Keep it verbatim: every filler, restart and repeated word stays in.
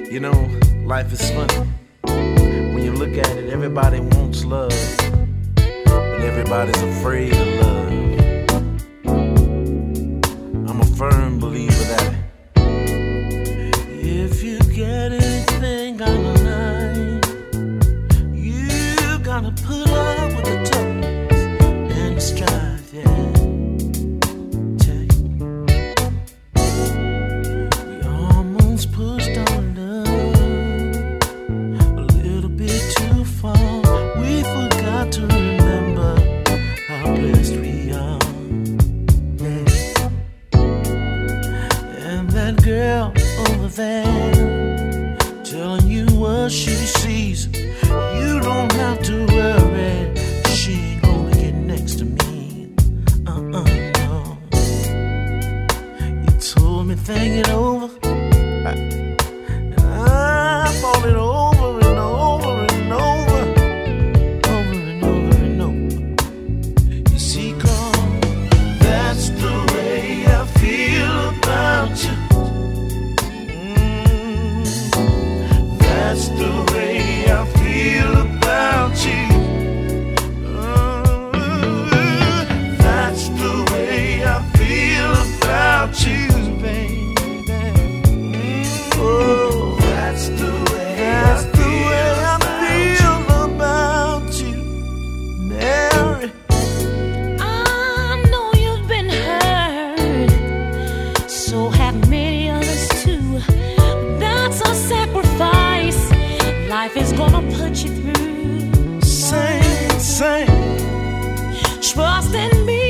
You know, life is funny. When you look at it, everybody wants love, but everybody's afraid of love. I'm a firm believer that if you get anything out of life, you gotta put up with the toughness and the strife, yeah. Girl over there telling you what she sees. You don't have to worry, she ain't gonna get next to me. Uh-uh, no. You told me think it over, I, and I thought it over and over and over, over and over and over. You see, girl, that's the way I feel about you. That's the way I feel about you. Uh, that's the way I feel about you, baby. Oh, that's the way that's I the feel way I feel about you, Mary. I know you've been hurt, so have many others too. That's a sacrifice life is gonna put you through. Sing, sing. Trust in me.